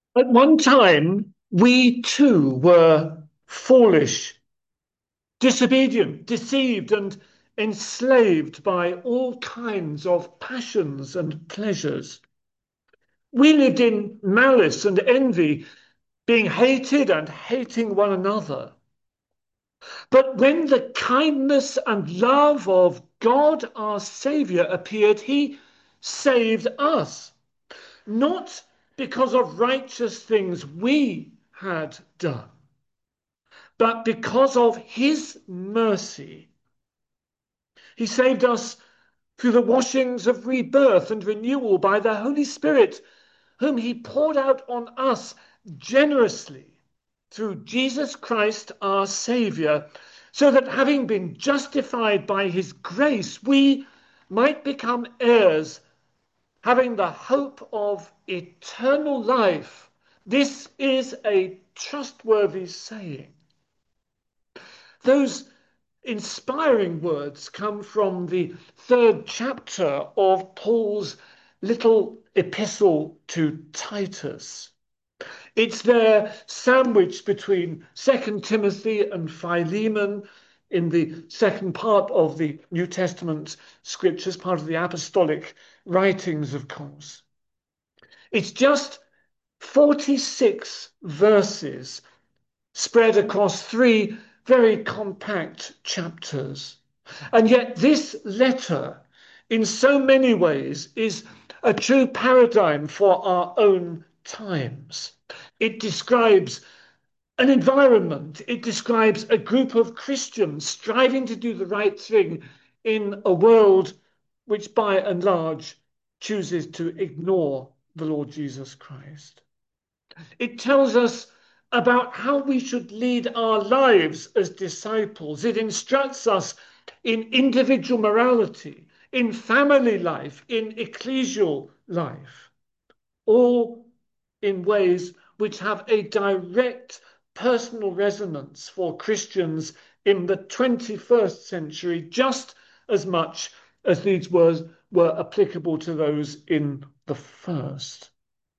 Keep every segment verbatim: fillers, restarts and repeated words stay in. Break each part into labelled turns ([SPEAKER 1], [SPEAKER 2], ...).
[SPEAKER 1] At one time, we too were foolish, disobedient, deceived, and enslaved by all kinds of passions and pleasures. We lived in malice and envy, being hated and hating one another. But when the kindness and love of God our Saviour appeared, he saved us, not because of righteous things we had done, but because of his mercy. He saved us through the washings of rebirth and renewal by the Holy Spirit, whom he poured out on us generously through Jesus Christ our Saviour, so that having been justified by his grace, we might become heirs, having the hope of eternal life. This is a trustworthy saying. Those inspiring words come from the third chapter of Paul's little epistle to Titus. It's there sandwiched between Second Timothy and Philemon in the second part of the New Testament scriptures, part of the apostolic writings, of course. It's just forty-six verses spread across three very compact chapters. And yet, this letter, in so many ways, is a true paradigm for our own times. It describes an environment, it describes a group of Christians striving to do the right thing in a world which, by and large, chooses to ignore the Lord Jesus Christ. It tells us about how we should lead our lives as disciples. It instructs us in individual morality, in family life, in ecclesial life, all in ways which have a direct personal resonance for Christians in the twenty-first century, just as much as these words were applicable to those in the first.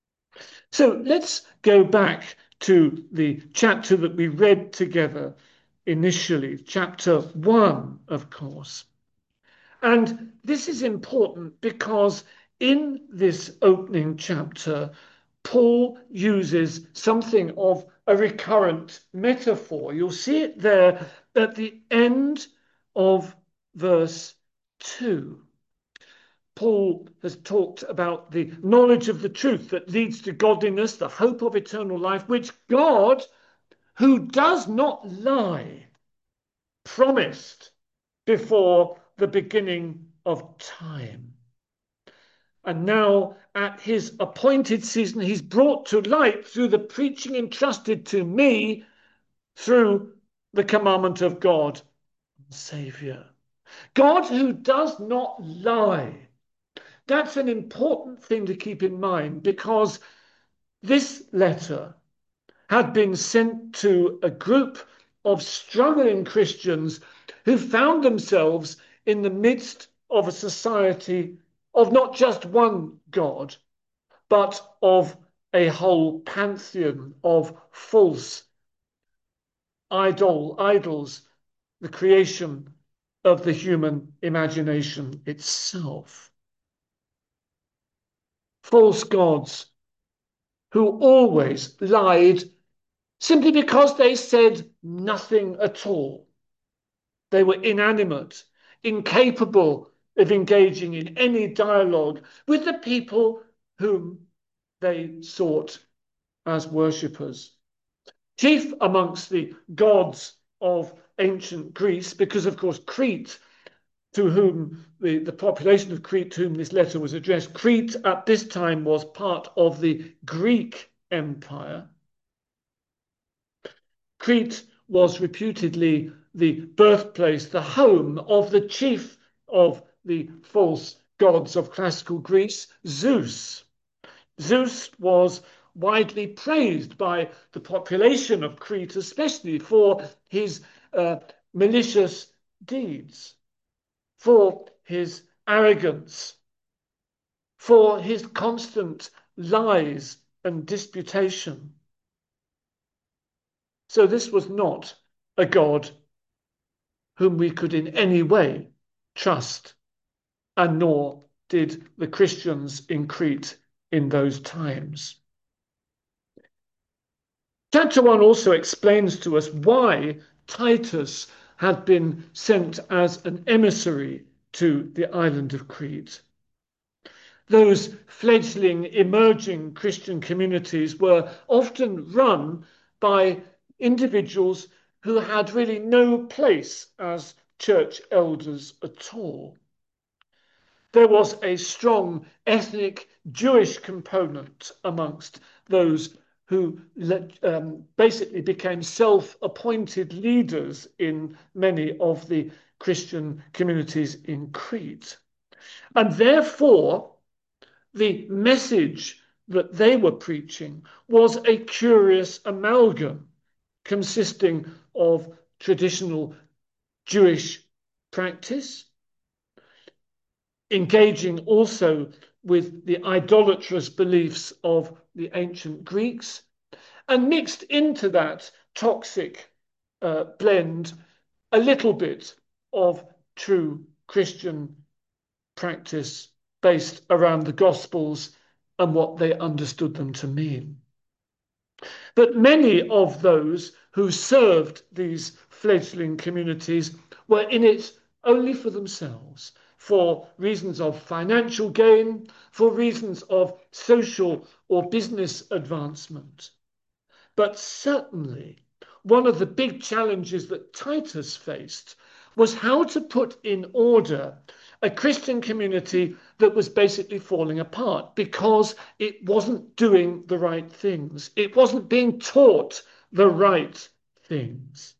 [SPEAKER 1] So let's go back to the chapter that we read together initially, chapter one, of course. And this is important because in this opening chapter, Paul uses something of a recurrent metaphor. You'll see it there at the end of verse two. Paul has talked about the knowledge of the truth that leads to godliness, the hope of eternal life, which God, who does not lie, promised before the beginning of time. And now, at his appointed season, he's brought to light through the preaching entrusted to me through the commandment of God, Saviour. God, who does not lie. That's an important thing to keep in mind because this letter had been sent to a group of struggling Christians who found themselves in the midst of a society of not just one God, but of a whole pantheon of false idol, idols, the creation of the human imagination itself. False gods who always lied simply because they said nothing at all. They were inanimate, incapable of engaging in any dialogue with the people whom they sought as worshippers. Chief amongst the gods of ancient Greece, because of course Crete, to whom the, the population of Crete to whom this letter was addressed, Crete at this time was part of the Greek Empire. Crete was reputedly the birthplace, the home of the chief of the false gods of classical Greece, Zeus. Zeus was widely praised by the population of Crete, especially for his uh, malicious deeds, for his arrogance, for his constant lies and disputation. So this was not a God whom we could in any way trust, and nor did the Christians in Crete in those times. Chapter one also explains to us why Titus had been sent as an emissary to the island of Crete. Those fledgling, emerging Christian communities were often run by individuals who had really no place as church elders at all. There was a strong ethnic Jewish component amongst those who um, basically became self-appointed leaders in many of the Christian communities in Crete. And therefore, the message that they were preaching was a curious amalgam consisting of traditional Jewish practice, engaging also with the idolatrous beliefs of the ancient Greeks, and mixed into that toxic uh, blend a little bit of true Christian practice based around the Gospels and what they understood them to mean. But many of those who served these fledgling communities were in it only for themselves, for reasons of financial gain, for reasons of social or business advancement. But certainly, one of the big challenges that Titus faced was how to put in order a Christian community that was basically falling apart because it wasn't doing the right things. It wasn't being taught the right things.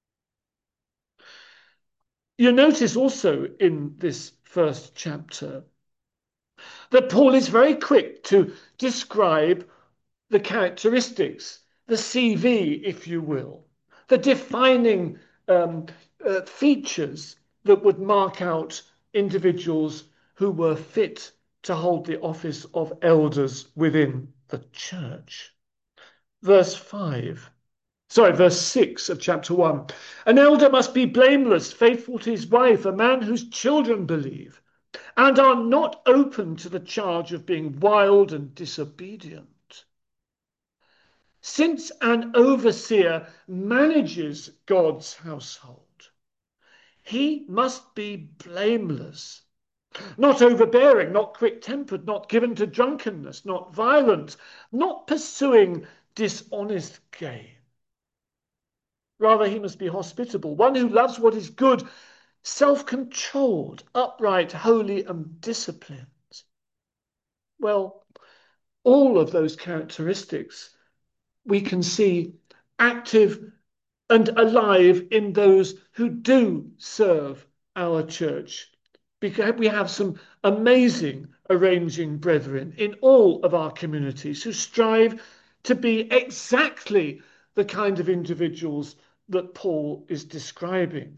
[SPEAKER 1] You notice also in this first chapter that Paul is very quick to describe the characteristics, the C V, if you will, the defining um, uh, features that would mark out individuals who were fit to hold the office of elders within the church. Verse five, sorry, verse six of chapter one. An elder must be blameless, faithful to his wife, a man whose children believe, and are not open to the charge of being wild and disobedient. Since an overseer manages God's household, he must be blameless, not overbearing, not quick-tempered, not given to drunkenness, not violent, not pursuing dishonest gain. Rather, he must be hospitable, one who loves what is good, self-controlled, upright, holy, and disciplined. Well, all of those characteristics we can see active and alive in those who do serve our church. Because we have some amazing arranging brethren in all of our communities who strive to be exactly the kind of individuals that Paul is describing.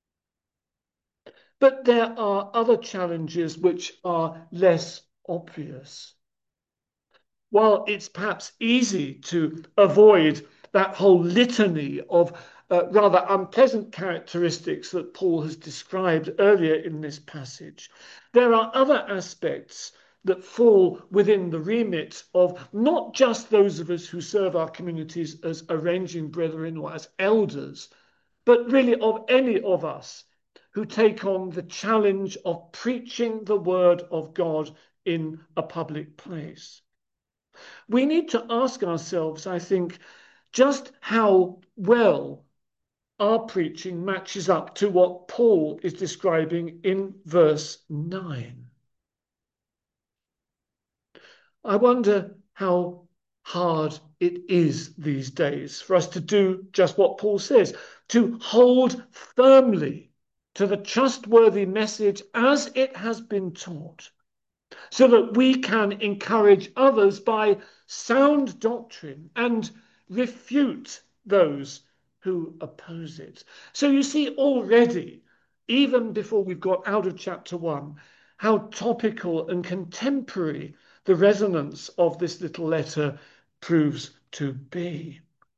[SPEAKER 1] But there are other challenges which are less obvious. While it's perhaps easy to avoid that whole litany of uh, rather unpleasant characteristics that Paul has described earlier in this passage, there are other aspects that fall within the remit of not just those of us who serve our communities as arranging brethren or as elders, but really of any of us who take on the challenge of preaching the word of God in a public place. We need to ask ourselves, I think, just how well our preaching matches up to what Paul is describing in verse nine. I wonder how hard it is these days for us to do just what Paul says, to hold firmly to the trustworthy message as it has been taught, so that we can encourage others by sound doctrine and refute those who oppose it. So you see already, even before we've got out of chapter one, how topical and contemporary the resonance of this little letter proves to be.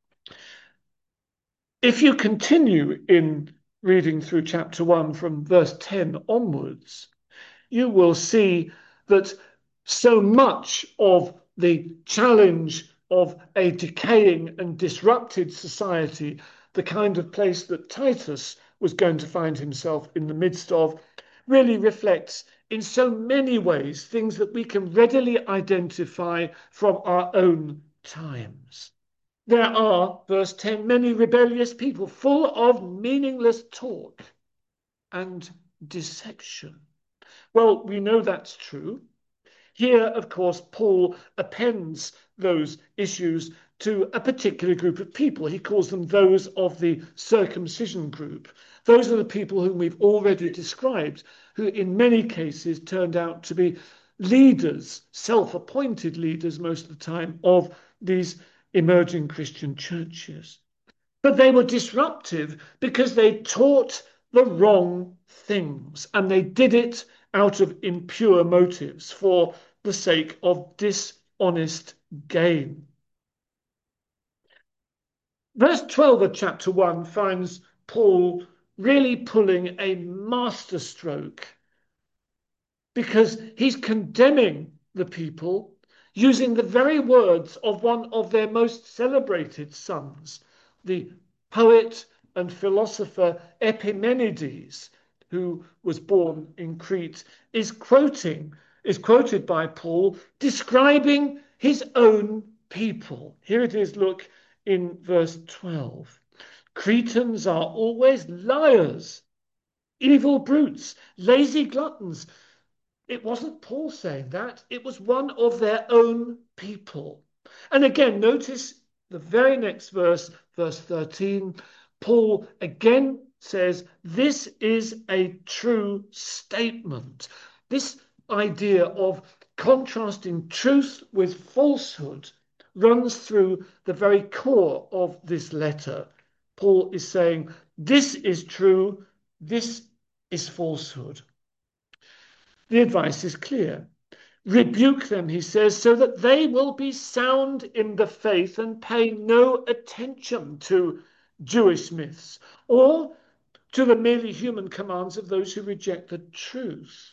[SPEAKER 1] If you continue in reading through chapter one from verse ten onwards, you will see that so much of the challenge of a decaying and disrupted society, the kind of place that Titus was going to find himself in the midst of, really reflects in so many ways things that we can readily identify from our own times. There are, verse ten, many rebellious people full of meaningless talk and deception. Well, we know that's true. Here, of course, Paul appends those issues to a particular group of people. He calls them those of the circumcision group. Those are the people whom we've already described, who in many cases turned out to be leaders, self-appointed leaders most of the time, of these emerging Christian churches. But they were disruptive because they taught the wrong things, and they did it out of impure motives for the sake of dishonest gain. Verse twelve of chapter one finds Paul really pulling a masterstroke because he's condemning the people using the very words of one of their most celebrated sons, the poet and philosopher Epimenides, who was born in Crete, is quoting, is quoted by Paul, describing his own people. Here it is, look in verse twelve. Cretans are always liars, evil brutes, lazy gluttons. It wasn't Paul saying that, it was one of their own people. And again, notice the very next verse, verse thirteen, Paul again says, this is a true statement. This idea of contrasting truth with falsehood runs through the very core of this letter. Paul is saying, this is true, this is falsehood. The advice is clear. Rebuke them, he says, so that they will be sound in the faith and pay no attention to Jewish myths or to the merely human commands of those who reject the truth.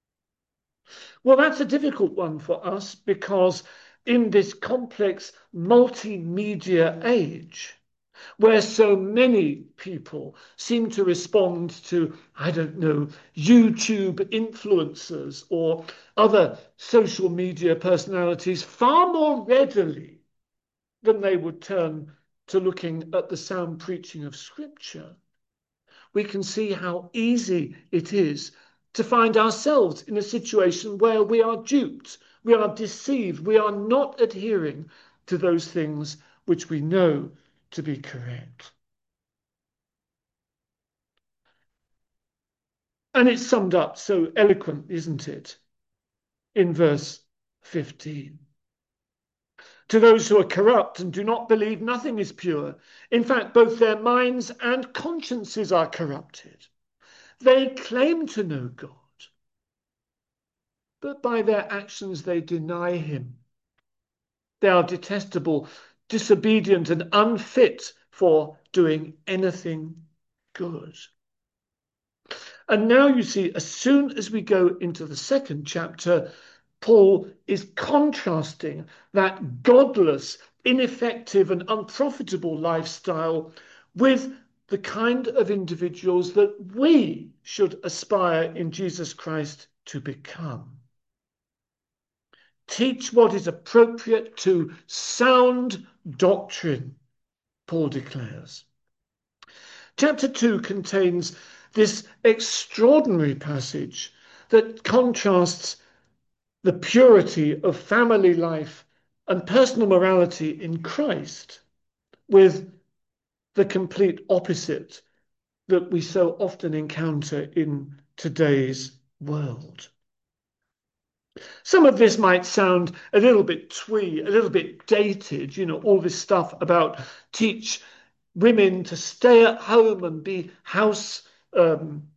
[SPEAKER 1] Well, that's a difficult one for us because in this complex multimedia age, where so many people seem to respond to, I don't know, YouTube influencers or other social media personalities far more readily than they would turn to looking at the sound preaching of Scripture, we can see how easy it is to find ourselves in a situation where we are duped, we are deceived, we are not adhering to those things which we know to be correct. And it's summed up so eloquently, isn't it, in verse fifteen. To those who are corrupt and do not believe, nothing is pure. In fact, both their minds and consciences are corrupted. They claim to know God, but by their actions they deny him. They are detestable, disobedient, and unfit for doing anything good. And now you see, as soon as we go into the second chapter, Paul is contrasting that godless, ineffective, and unprofitable lifestyle with the kind of individuals that we should aspire in Jesus Christ to become. Teach what is appropriate to sound doctrine, Paul declares. Chapter two contains this extraordinary passage that contrasts the purity of family life and personal morality in Christ with the complete opposite that we so often encounter in today's world. Some of this might sound a little bit twee, a little bit dated, you know, all this stuff about teach women to stay at home and be house um,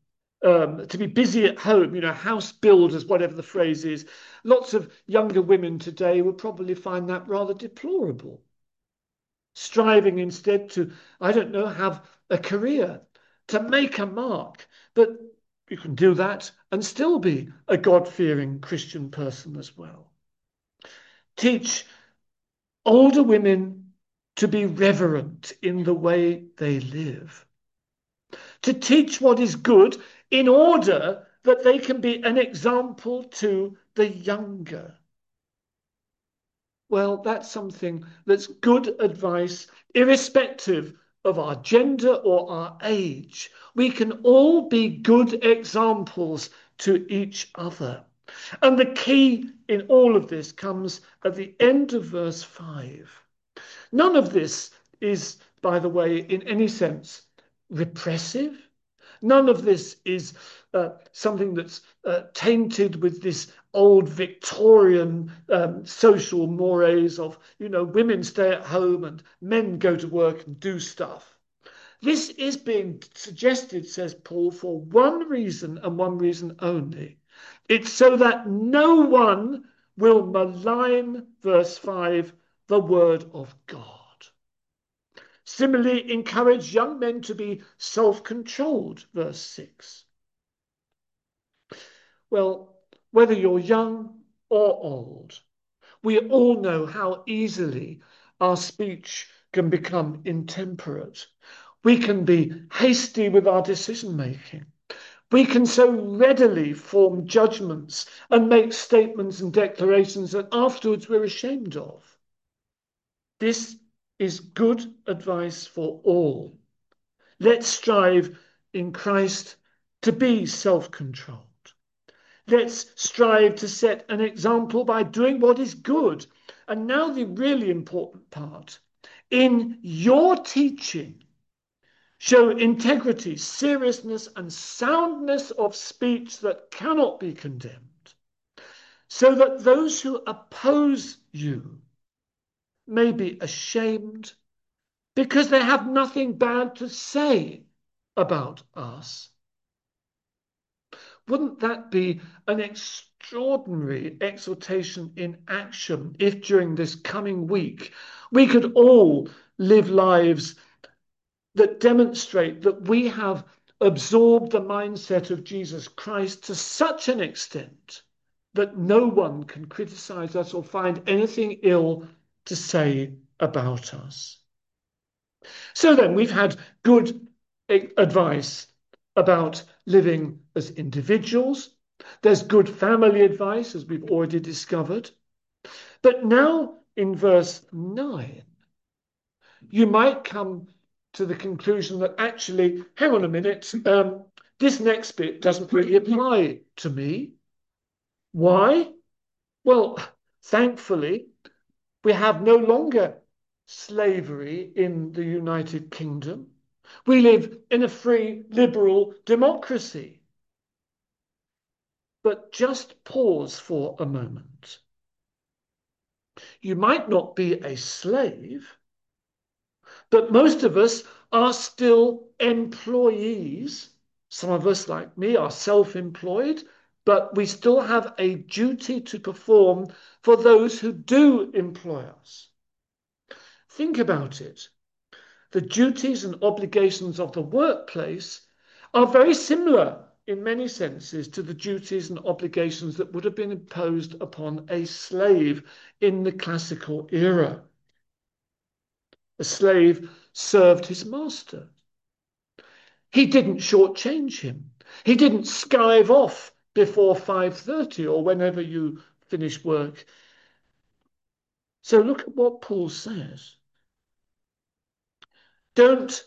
[SPEAKER 1] um, to be busy at home, you know, house builders, whatever the phrase is. Lots of younger women today would probably find that rather deplorable. Striving instead to, I don't know, have a career, to make a mark. But you can do that and still be a God-fearing Christian person as well. Teach older women to be reverent in the way they live, to teach what is good in order that they can be an example to the younger. Well, that's something that's good advice, irrespective of our gender or our age. We can all be good examples to each other. And the key in all of this comes at the end of verse five. None of this is, by the way, in any sense repressive. None of this is uh, something that's uh, tainted with this old Victorian um, social mores of, you know, women stay at home and men go to work and do stuff. This is being suggested, says Paul, for one reason and one reason only. It's so that no one will malign, verse five, the word of God. Similarly, encourage young men to be self-controlled, verse six. Well, whether you're young or old, we all know how easily our speech can become intemperate. We can be hasty with our decision making. We can so readily form judgments and make statements and declarations that afterwards we're ashamed of. This is good advice for all. Let's strive in Christ to be self-controlled. Let's strive to set an example by doing what is good. And now the really important part. In your teaching, show integrity, seriousness, and soundness of speech that cannot be condemned, so that those who oppose you may be ashamed because they have nothing bad to say about us. Wouldn't that be an extraordinary exhortation in action if during this coming week we could all live lives that demonstrate that we have absorbed the mindset of Jesus Christ to such an extent that no one can criticize us or find anything ill to say about us? So then, we've had good advice about living as individuals. There's good family advice, as we've already discovered. But now in verse nine, you might come to the conclusion that actually, hang on a minute, um, this next bit doesn't really apply to me. Why? Well, thankfully, we have no longer slavery in the United Kingdom. We live in a free, liberal democracy. But just pause for a moment. You might not be a slave, but most of us are still employees. Some of us, like me, are self-employed, but we still have a duty to perform for those who do employ us. Think about it. The duties and obligations of the workplace are very similar in many senses to the duties and obligations that would have been imposed upon a slave in the classical era. A slave served his master. He didn't shortchange him. He didn't skive off before five thirty or whenever you finish work. So look at what Paul says. Don't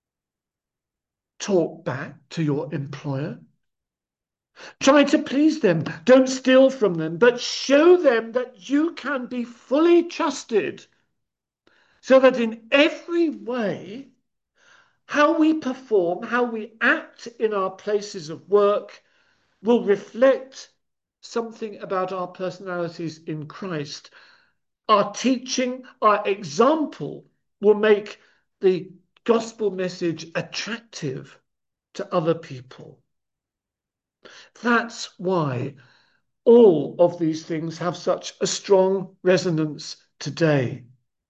[SPEAKER 1] talk back to your employer. Try to please them. Don't steal from them, but show them that you can be fully trusted, so that in every way, how we perform, how we act in our places of work will reflect something about our personalities in Christ. Our teaching, our example will make the gospel message attractive to other people. That's why all of these things have such a strong resonance today.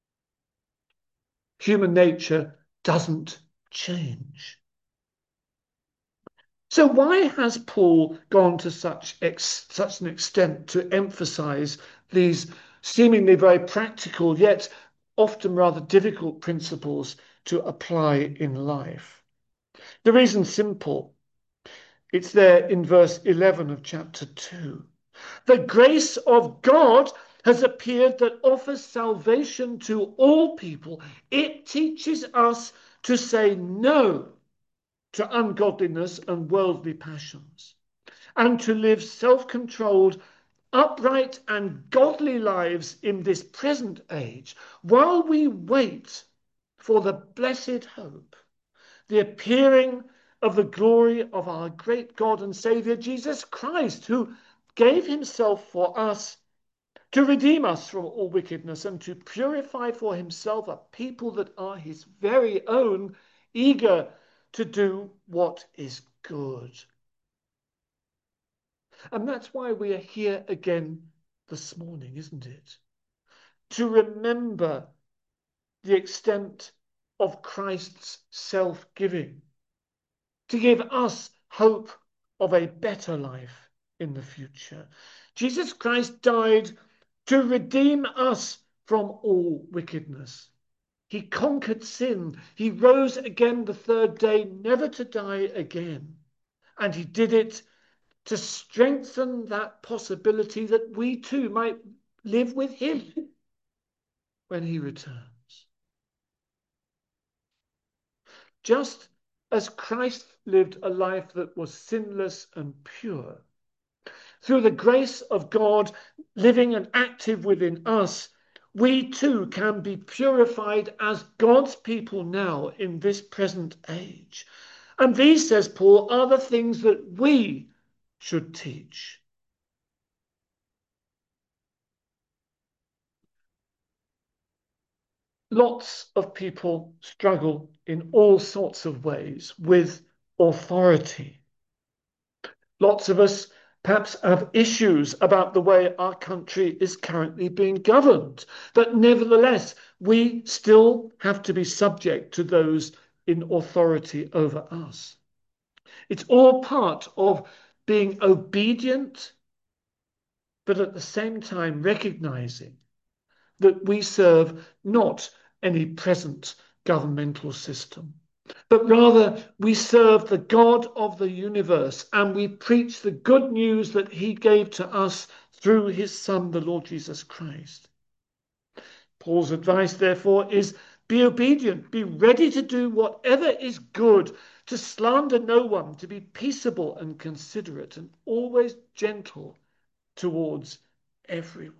[SPEAKER 1] Human nature doesn't change. So why has Paul gone to such ex, such an extent to emphasize these seemingly very practical yet often rather difficult principles to apply in life? The reason's simple. It's there in verse eleven of chapter two. The grace of God has appeared that offers salvation to all people. It teaches us to say no to ungodliness and worldly passions, and to live self controlled, upright, and godly lives in this present age while we wait for the blessed hope, the appearing of the glory of our great God and Saviour Jesus Christ, who gave himself for us to redeem us from all wickedness and to purify for himself a people that are his very own, eager to do what is good. And that's why we are here again this morning, isn't it? To remember the extent of Christ's self-giving, to give us hope of a better life in the future. Jesus Christ died to redeem us from all wickedness. He conquered sin. He rose again the third day, never to die again. And he did it to strengthen that possibility that we too might live with him when he returns. Just as Christ lived a life that was sinless and pure, through the grace of God living and active within us, we too can be purified as God's people now in this present age. And these, says Paul, are the things that we should teach. Lots of people struggle in all sorts of ways with authority. Lots of us perhaps have issues about the way our country is currently being governed. But nevertheless, we still have to be subject to those in authority over us. It's all part of being obedient, but at the same time recognizing that we serve not any present governmental system, but rather we serve the God of the universe, and we preach the good news that he gave to us through his Son, the Lord Jesus Christ. Paul's advice, therefore, is be obedient, be ready to do whatever is good, to slander no one, to be peaceable and considerate, and always gentle towards everyone.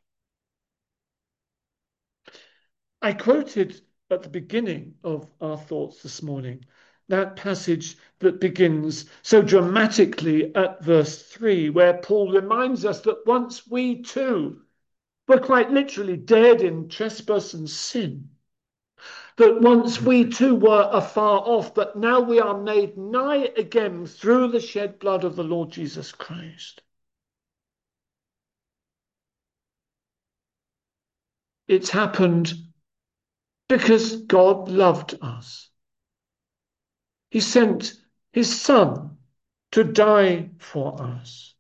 [SPEAKER 1] I quoted at the beginning of our thoughts this morning that passage that begins so dramatically at verse three, where Paul reminds us that once we too were quite literally dead in trespass and sin, that once we too were afar off, but now we are made nigh again through the shed blood of the Lord Jesus Christ. It's happened because God loved us. He sent his Son to die for us.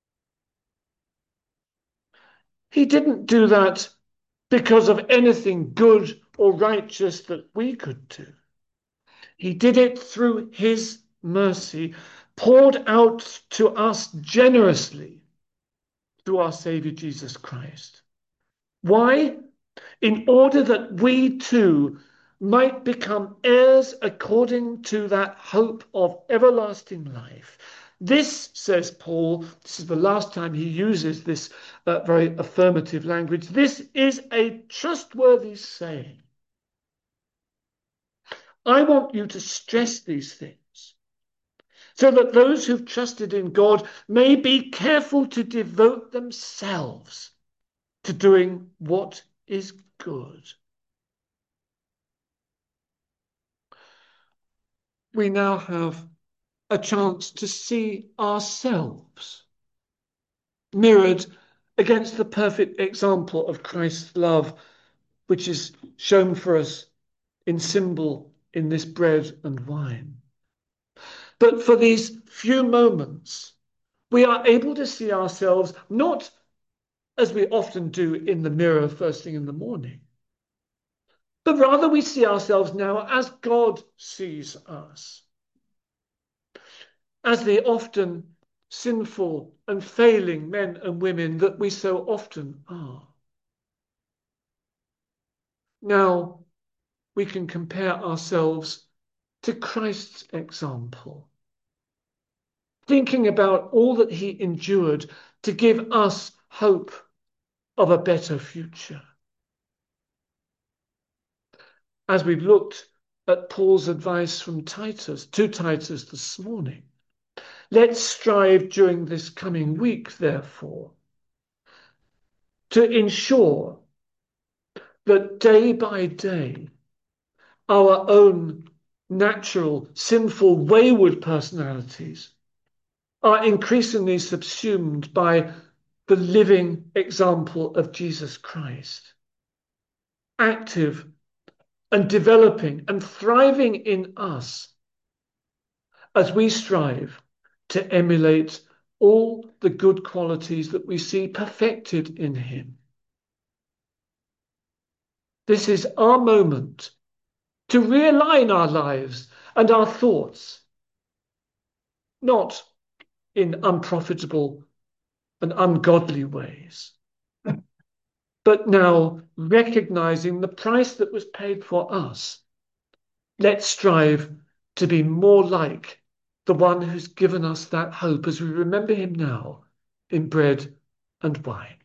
[SPEAKER 1] He didn't do that because of anything good or righteous that we could do. He did it through his mercy, poured out to us generously through our Savior Jesus Christ. Why? In order that we too might become heirs according to that hope of everlasting life. This, says Paul, this is the last time he uses this uh, very affirmative language. This is a trustworthy saying. I want you to stress these things so that those who've trusted in God may be careful to devote themselves to doing what is good. We now have a chance to see ourselves mirrored against the perfect example of Christ's love, which is shown for us in symbol in this bread and wine. But for these few moments, we are able to see ourselves not as we often do in the mirror first thing in the morning, but rather we see ourselves now as God sees us, as the often sinful and failing men and women that we so often are. Now we can compare ourselves to Christ's example, thinking about all that he endured to give us hope of a better future. As we've looked at Paul's advice from Titus, to Titus this morning, let's strive during this coming week, therefore, to ensure that day by day, our own natural, sinful, wayward personalities are increasingly subsumed by the living example of Jesus Christ, active and developing and thriving in us as we strive to emulate all the good qualities that we see perfected in him. This is our moment to realign our lives and our thoughts, not in unprofitable and ungodly ways, but now recognizing the price that was paid for us. Let's strive to be more like the one who's given us that hope as we remember him now in bread and wine.